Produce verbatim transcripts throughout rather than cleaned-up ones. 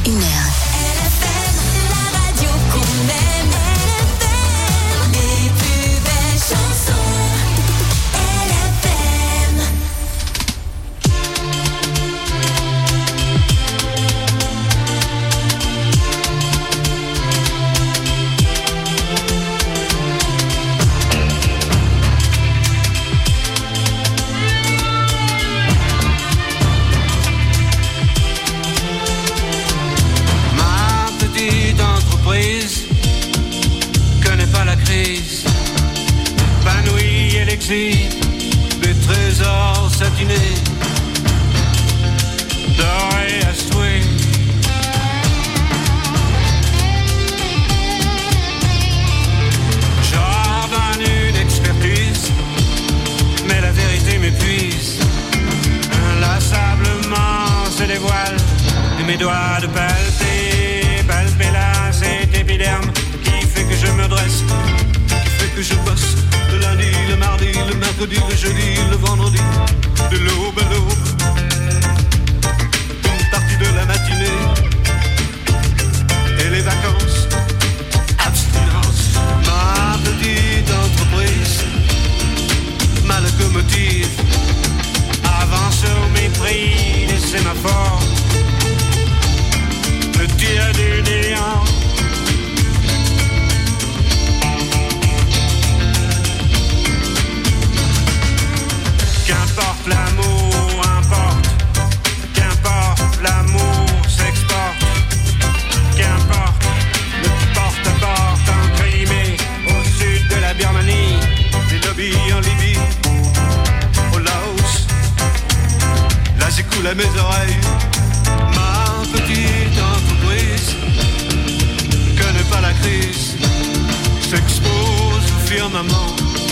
une heure. L F M, la radio qu'on aime. L F M, les plus belles chansons. L F M. Des trésors satinés, dorés à souhait. J'ordonne une expertise, mais la vérité m'épuise. Inlassablement se dévoile et mes doigts de palper, palper là cet épiderme qui fait que je me dresse, qui fait que je bosse. Le lundi, le mardi, le mercredi, le jeudi, le vendredi, de l'aube à l'aube, une partie de la matinée, et les vacances, abstinence. Ma petite entreprise, ma locomotive, avance au mépris des sémaphores, me tire du néant. Qu'importe l'amour, importe. Qu'importe l'amour s'exporte. Qu'importe le porte-à-porte en Crimée, au sud de la Birmanie, des lobbies en Libye, au Laos. Là j'écoule à mes oreilles. Ma petite entreprise connaît pas la crise, s'expose au firmament,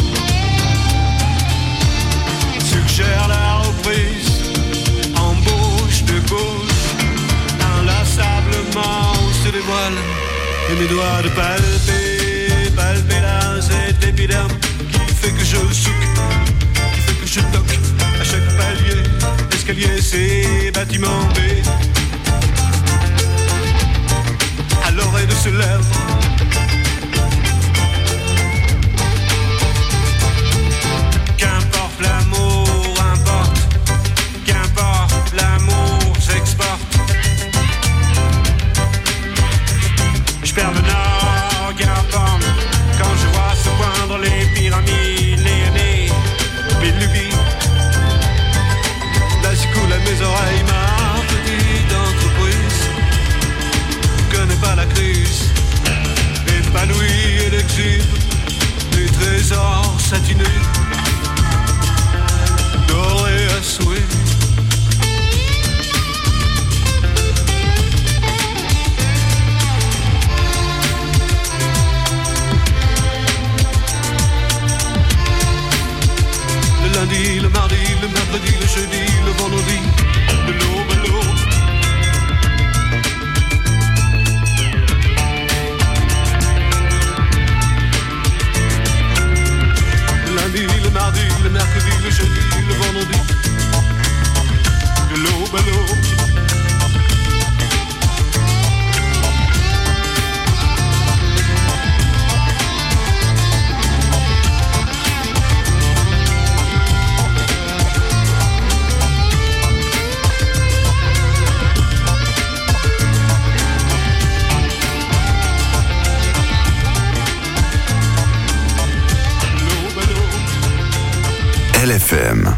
suggère la reprise, embauche de gauche, inlassablement se dévoile, et mes doigts de palper, palper là cet épiderme qui fait que je souque, qui fait que je toque à chaque palier, escalier, c'est bâtiment B, à l'oreille de ce lèvre. Qu'importe l'amour, importe. Qu'importe l'amour s'exporte. Je perds le nord, Garpam, quand je vois se poindre les pyramides, les nez, les lubies. Là j'écoule à mes oreilles, ma petite entreprise connaît pas la crise, épanouie et l'exhibe des trésors satinés, doré à souhait. Le lundi, le mardi, le mercredi, le jeudi, le vendredi, de l'aube à l'aube. Le lundi, le mardi, le mercredi, le jeudi, le vendredi, de l'aube à l'aube. L F M.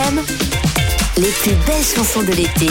M, les plus belles chansons de l'été.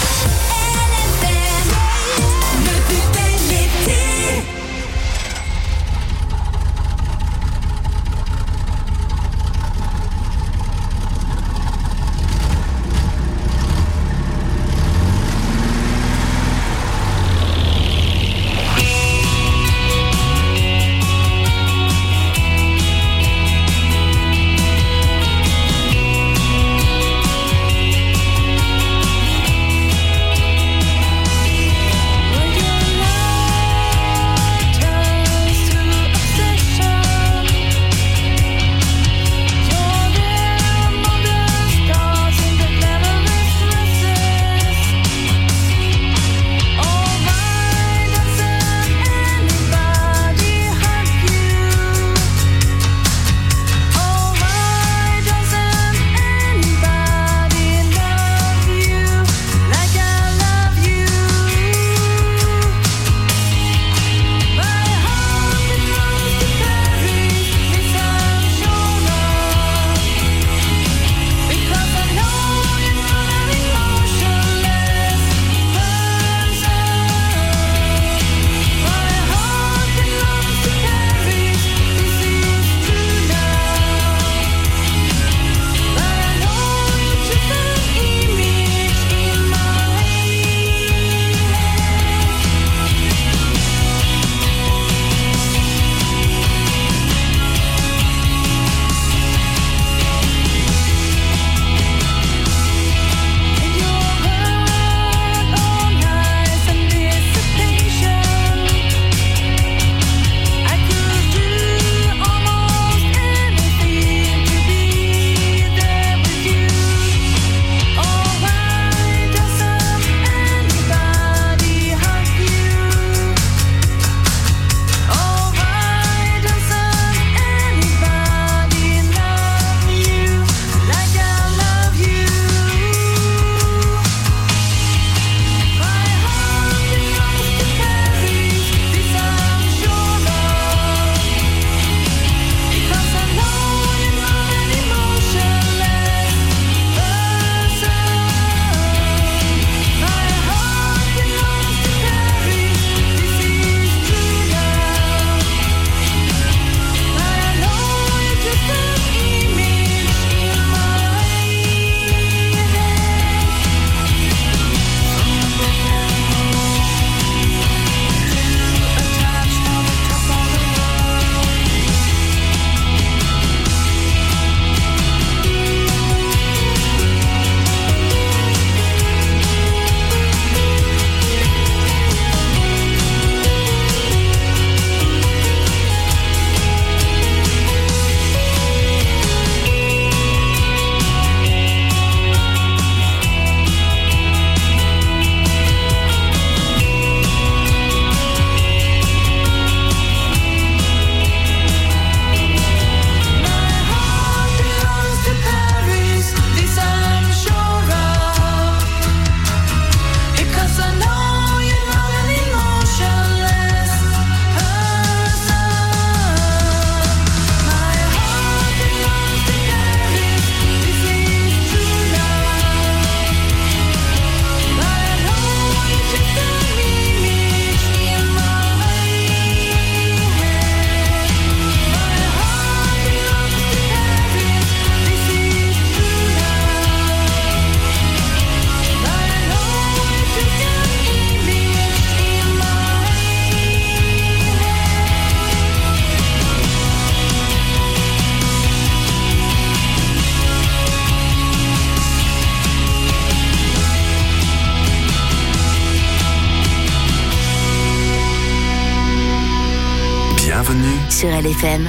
Sur L F M.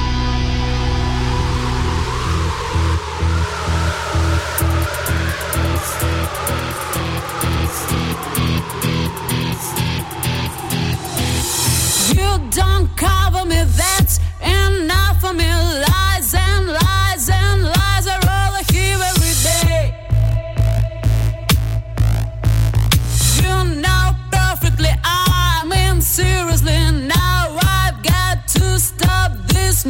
You don't cover me, that's enough for me. Lies and lies and lies are all I hear every day. You know perfectly, I mean seriously, now I've got to stop this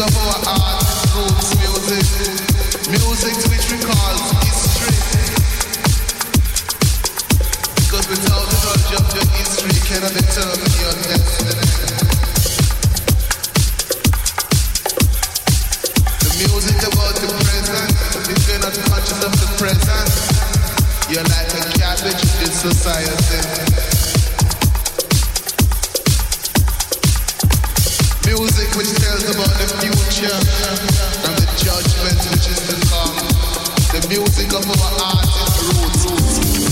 of our art is roots music, music which recalls history. Because without the knowledge of your history, you cannot determine your destiny. The music about the present, if you're not conscious of the present, you're like a cabbage in society. Music which tells about the future and the judgment which is to come. The music of our artists' roots.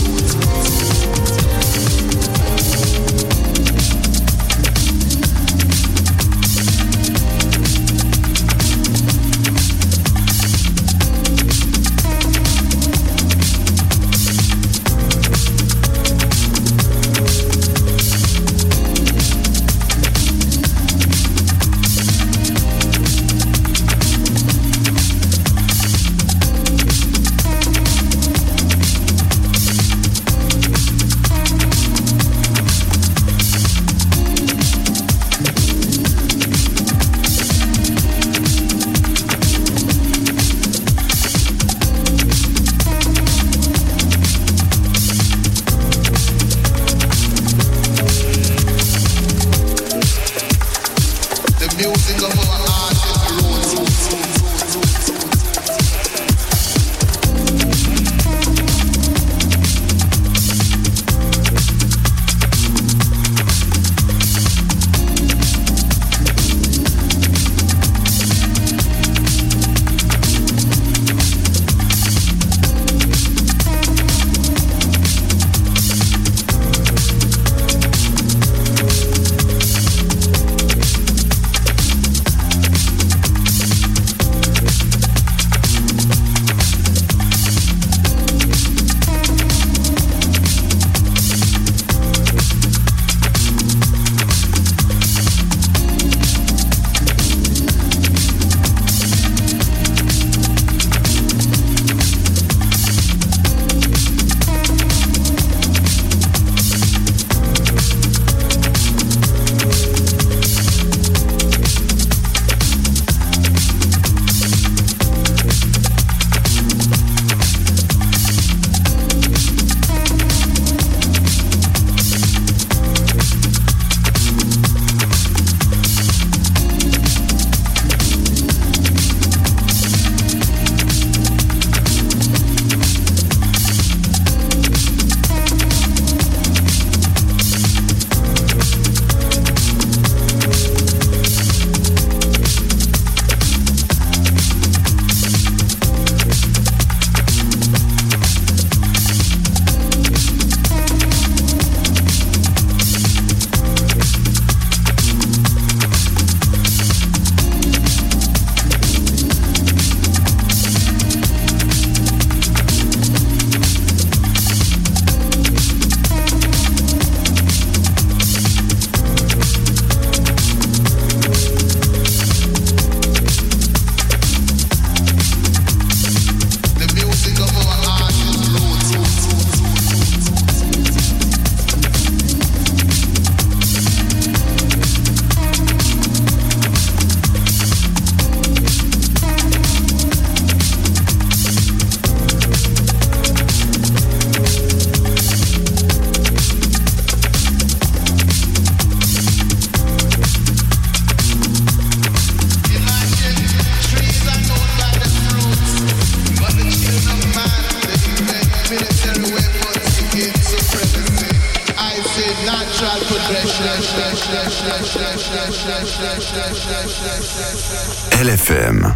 L F M.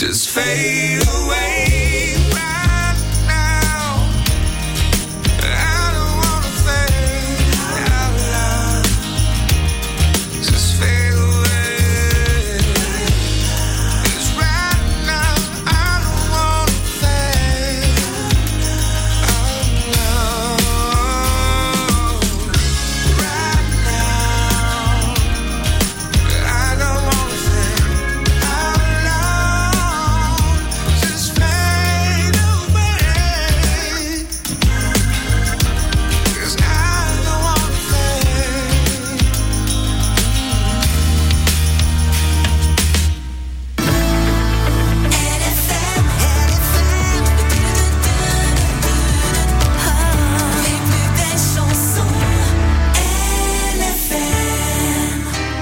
just fade away right now. I don't wanna fade out loud. Just fade away. 'Cause right now I don't wanna fade out loud. Right now I don't wanna fade out loud. Just fade away. 'Cause I don't wanna fade. L F M, L F M. Les plus belles chansons. L F M.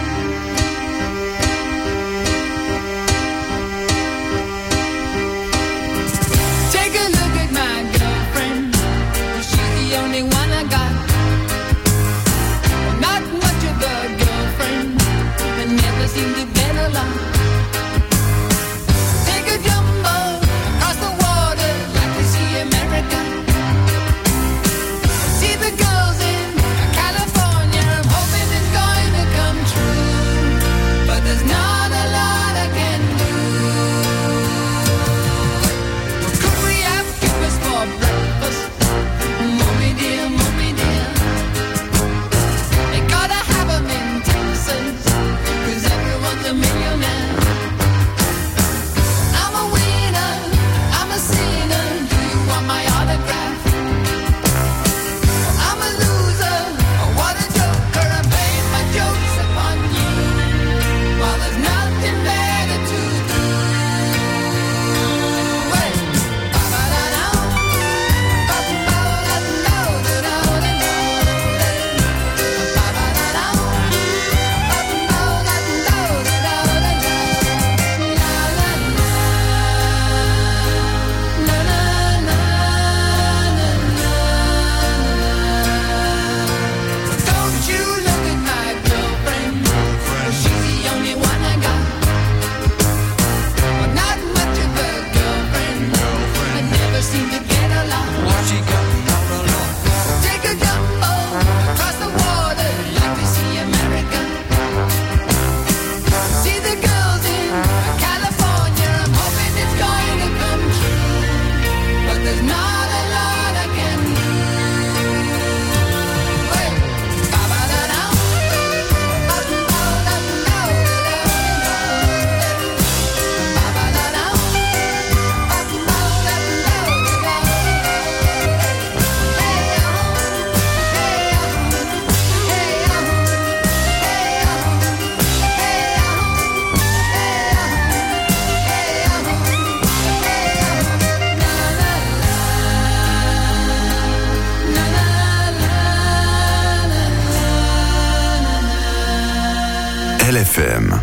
Take a look at my girlfriend. She's the only one I got. Not much of a girlfriend, but never seemed to get along. Take a jumbo across the water, like to see America. See the girls in California. I'm hoping it's going to come true, but there's not a lot I can do. Could we have breakfast for breakfast? Mommy dear, mommy dear. They gotta have 'em in Texas, 'cause everyone's a millionaire. I'm a winner, I'm a sinner. Do you want my autograph? I'm a loser, what a joker. I'm playing my jokes upon you, while there's nothing better to do. Hey, ba-ba-da-da, ba-ba-da-da-da-da-da-da-da, ba-ba-da-da, don't you look at my girlfriend. She's the only one I got. But not much of a girlfriend. I never seem to get along. Take a jumbo across the water, like to see America. See the girls in California. I'm hoping it's going to come true, but there's not a lot I can do. Hey, ba-ba-da-da, ba-ba-da-da-da-da-da, ba-ba-da-da, L F M.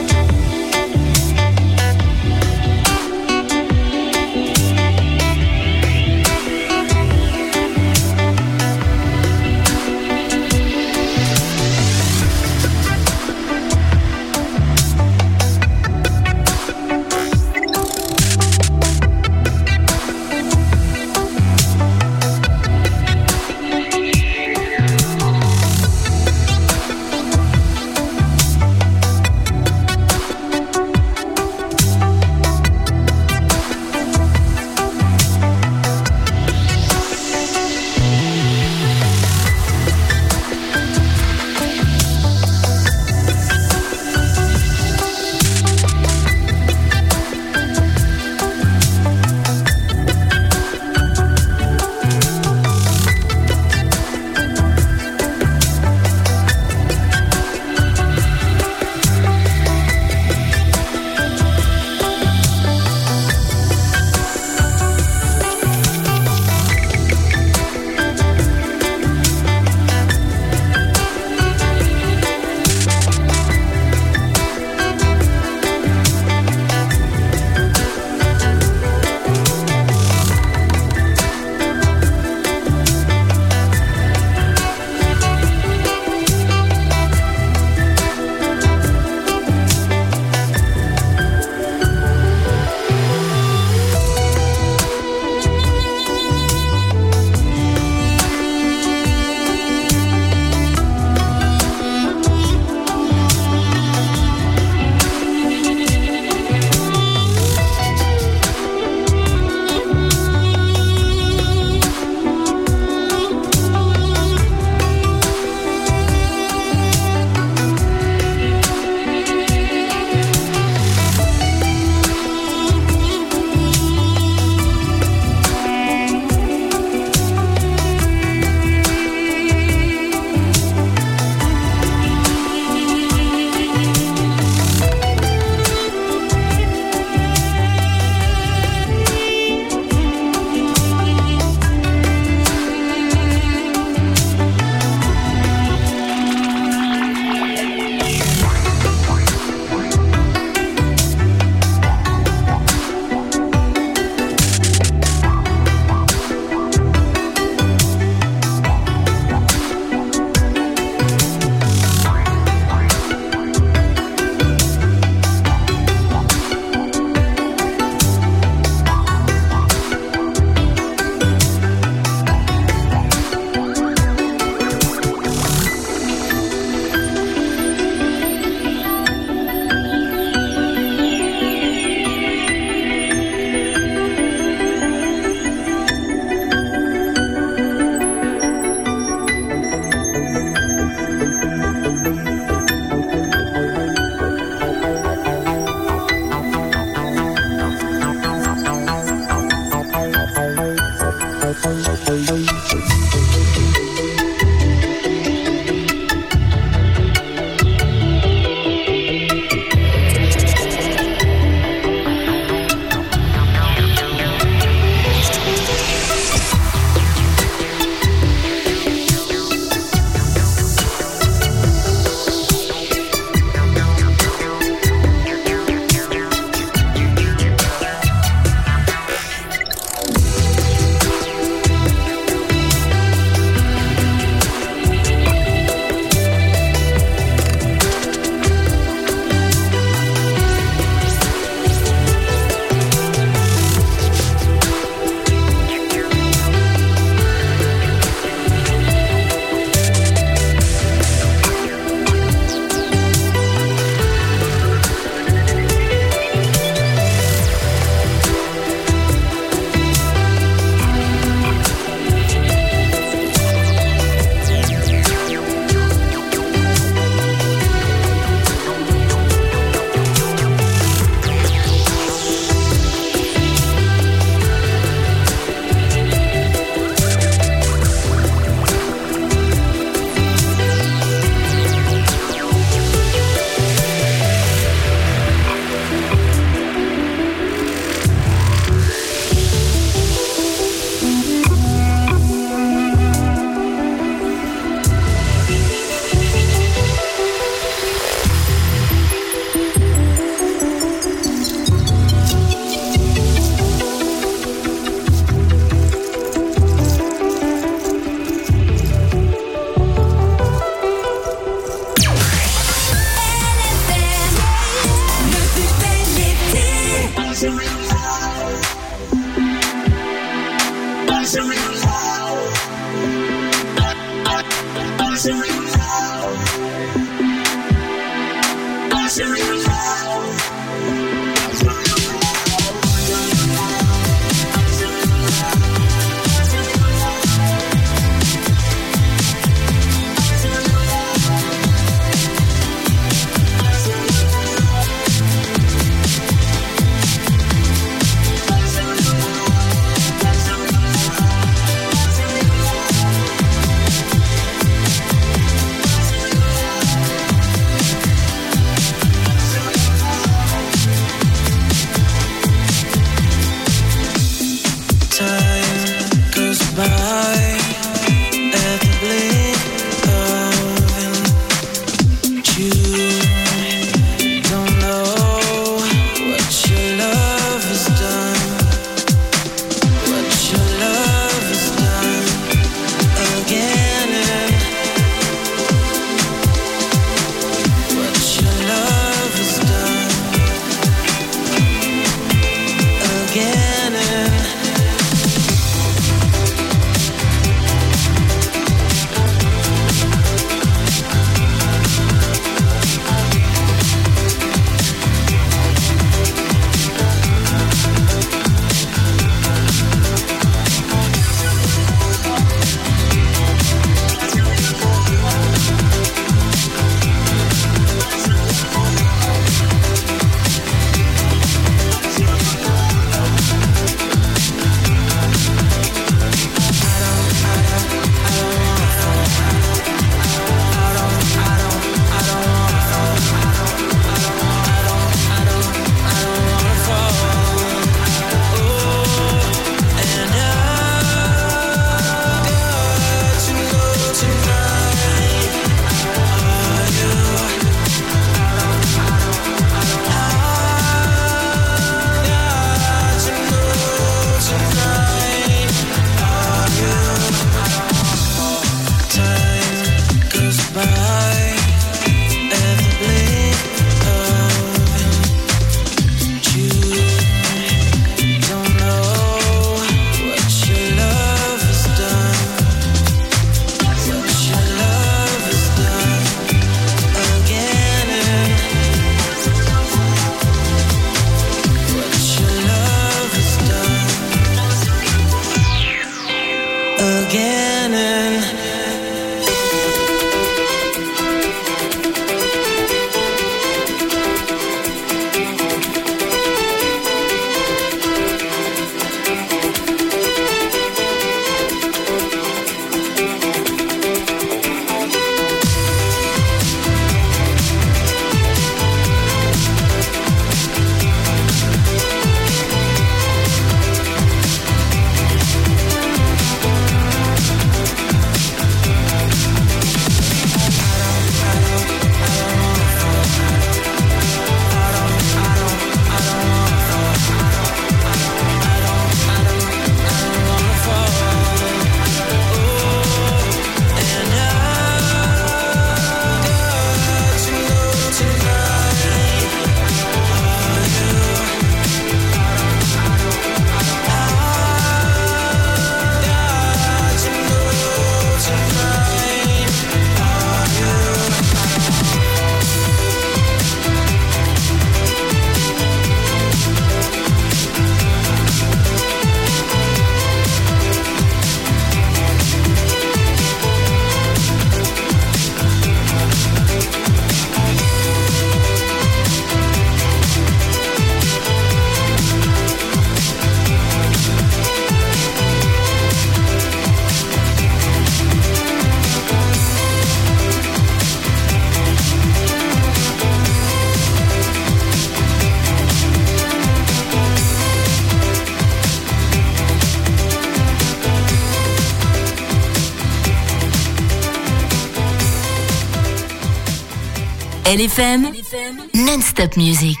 L F M, non-stop music.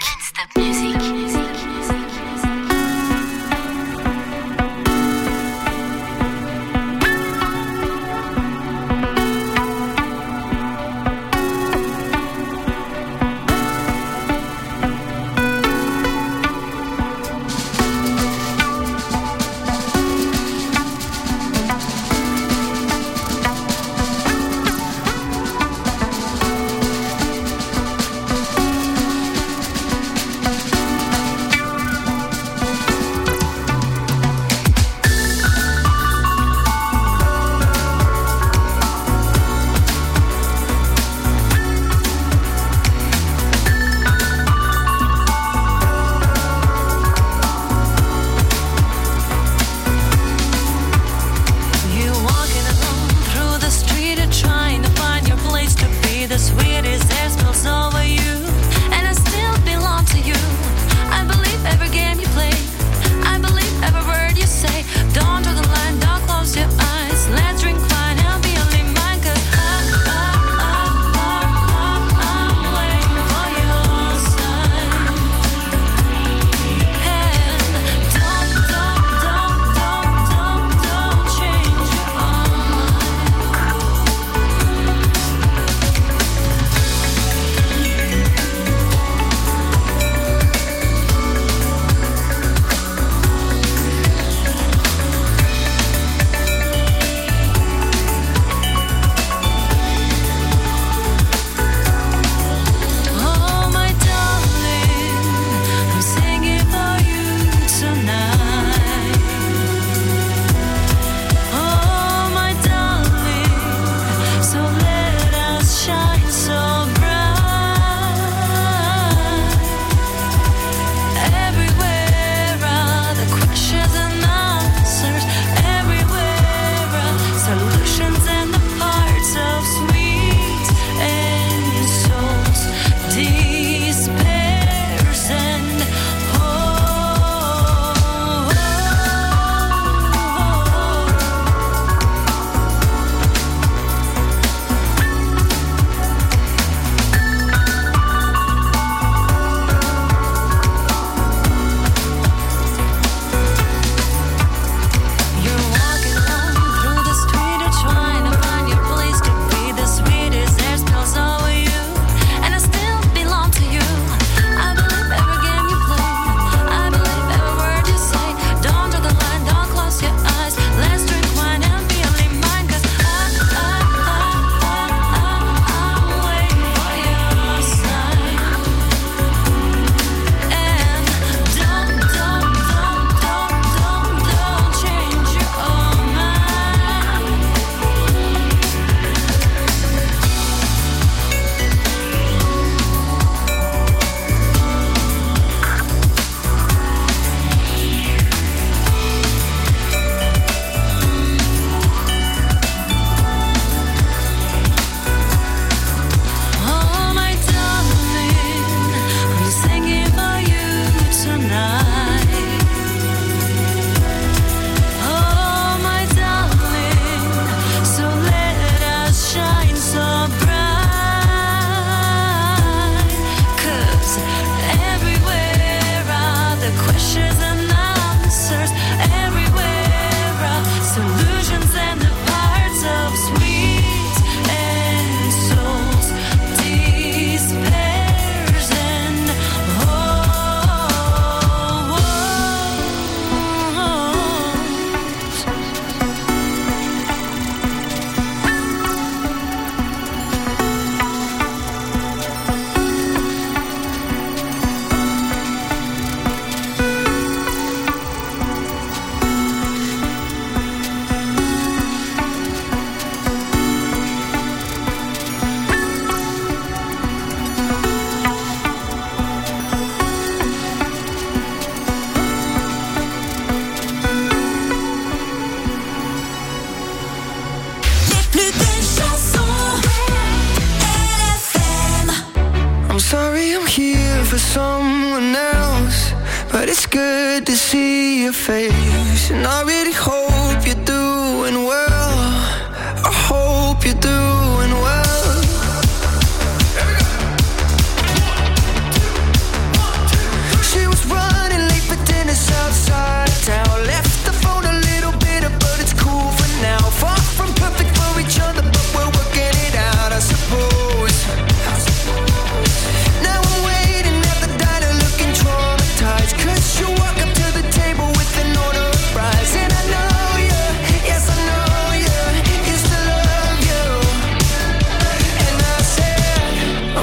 someone else, but it's good to see your face. And I really hope you're doing well. I hope you're doing well.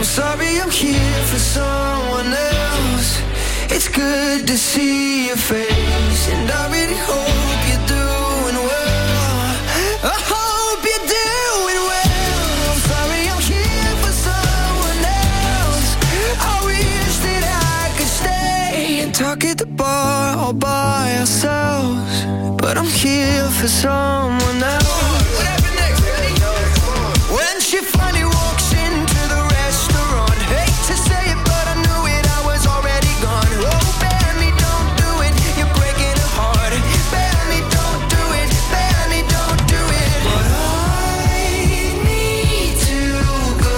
sorry I'm here for someone else. It's good to see your face, and I really hope you're doing well. I hope you're doing well. I'm sorry I'm here for someone else. I wish that I could stay and talk at the bar all by ourselves, but I'm here for someone else. What happened next? When she finally walks into the restaurant, hate to say it, but I knew it, I was already gone. Oh, Benny, don't do it, you're breaking her heart. Benny, don't do it, Benny, don't do it. But I need to go.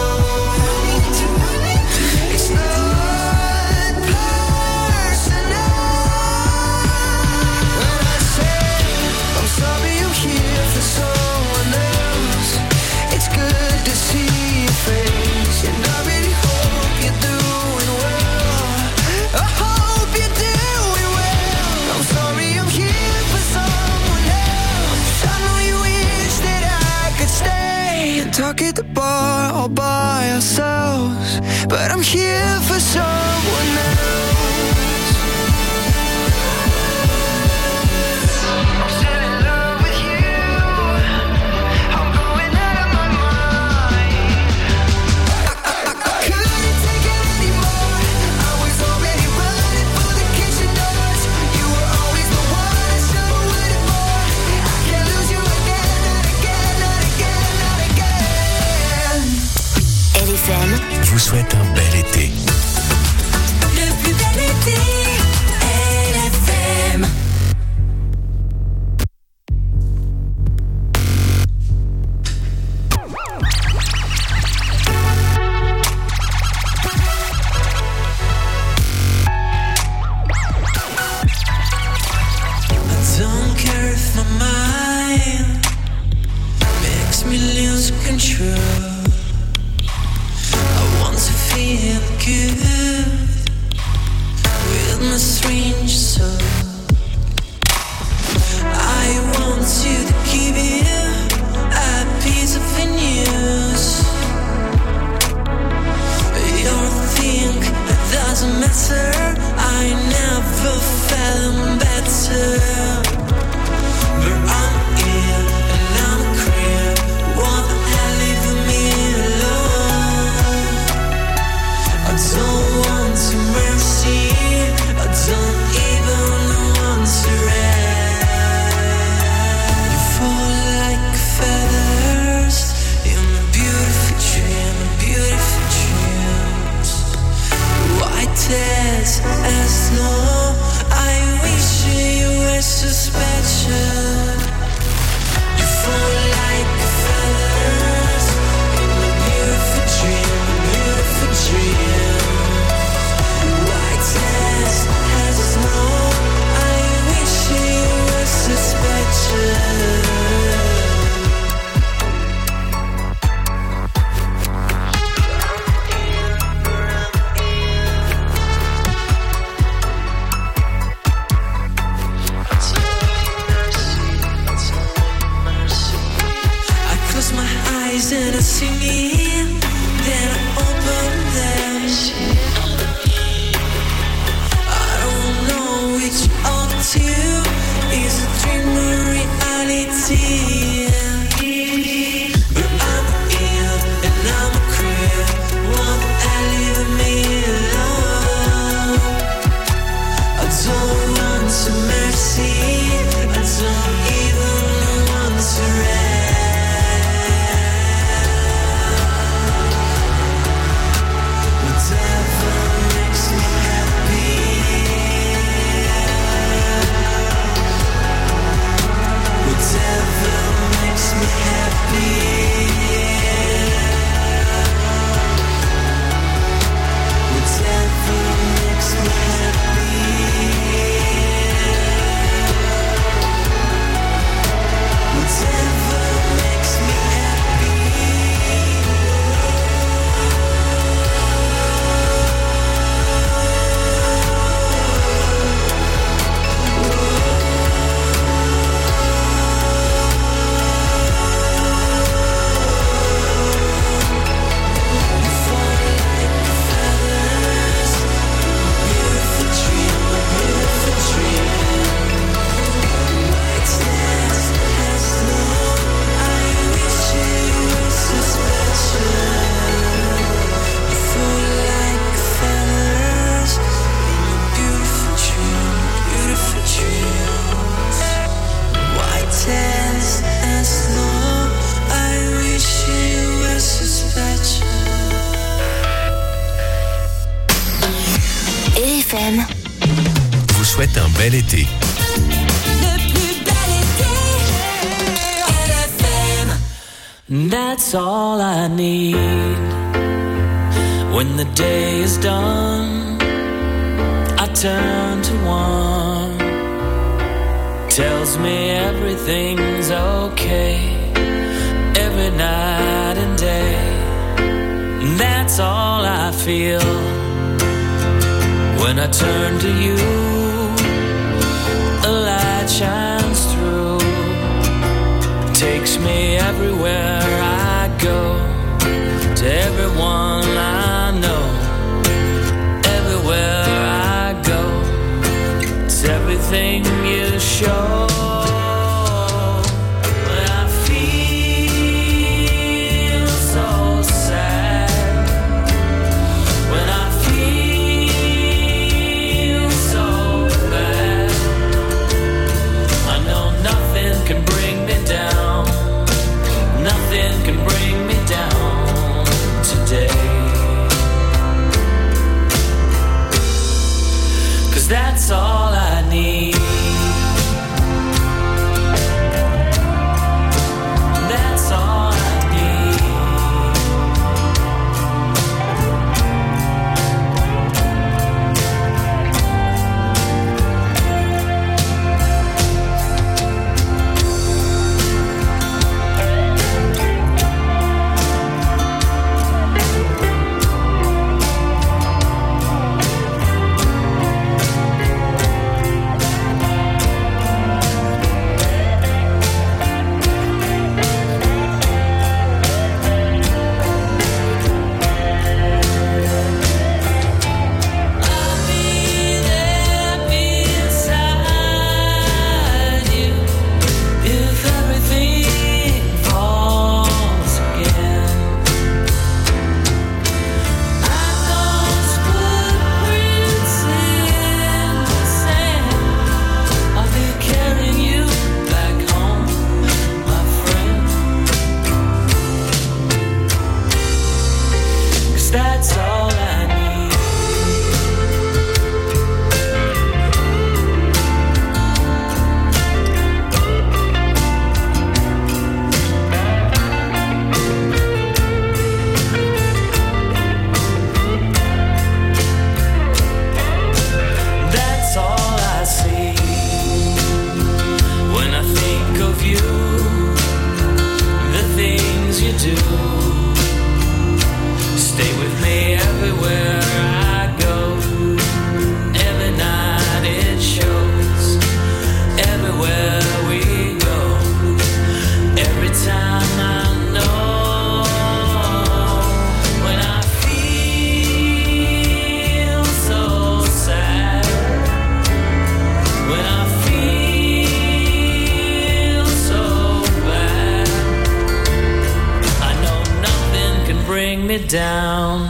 It's not personal. When I say I'm sorry I'm here for someone else, it's good to see your face, and I really hope you're doing well. I hope you're doing well. I'm sorry I'm here for someone else. I know you wish that I could stay and talk at the bar all by ourselves, but I'm here for someone else. I'm still in love with you. I'm going out of my mind. Couldn't take it anymore. I was already running for the kitchen doors. You were always the one I should have waited for. I can't lose you again, not again, not again, not again. L F M, vous souhaite un bel été. Le plus bel été, L F M. I don't care if my mind makes me lose control. I want to feel good with my strange soul. I want you to give you a piece of news. You think it doesn't matter, I never felt better. But I'm here and I'm a creep. Won't I leave me alone? I don't want to mercy, I don't even want to rest. You fall like feathers in a beautiful dream, a beautiful dreams. White as as snow, I wish you were so special. You fall like feathers in a beautiful dream, a beautiful dream. White as as snow, I wish you were so special. I close my eyes and I see me, then I open them. I don't know which of the two is a dream or reality. But I'm ill and I'm a creep. Won't I leave me alone? I don't want to mercy, I don't even want to rest. Whatever makes me happy, whatever makes me happy, whatever makes me happy. bel été. Le plus bel été. L F M. That's all I need. When the day is done, I turn to one. Tells me everything's okay, every night and day. That's all I feel. When I turn to you, a light shines through. Takes me everywhere I go, to everyone I know. Everywhere I go, it's everything you show. When I feel so sad, when I feel so bad, I know nothing can bring me down. Nothing can bring me down today. 'Cause that's all I need. That's all I need. Down.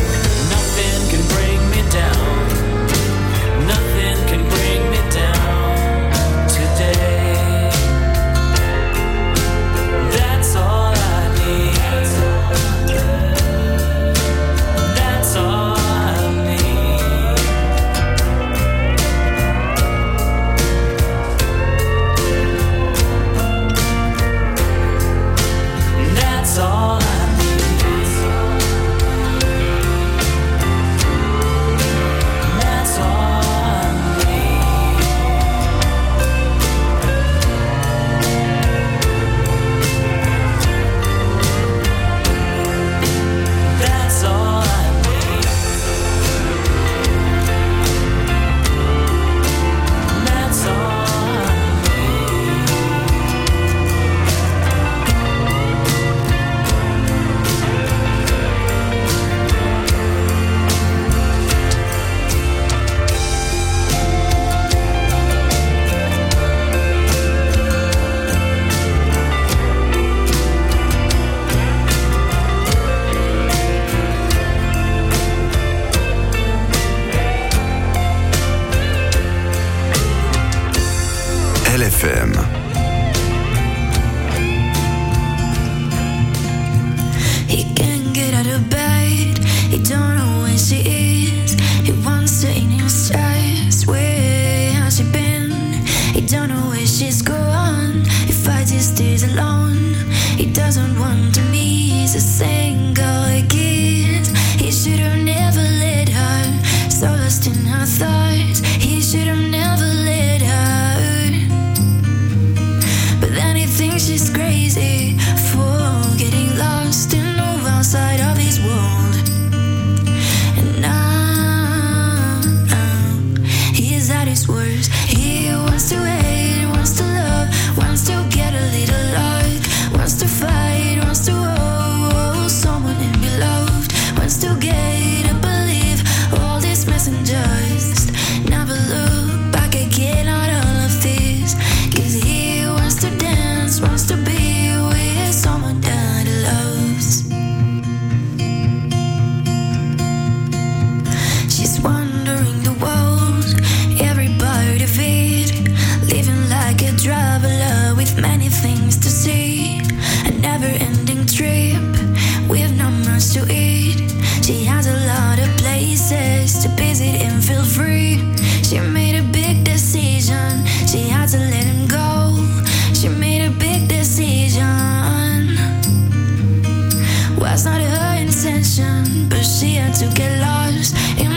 Nothing can bring me down. Nothing can bring me down today. That's all I need. That's all I need. That's all I need. to get lost in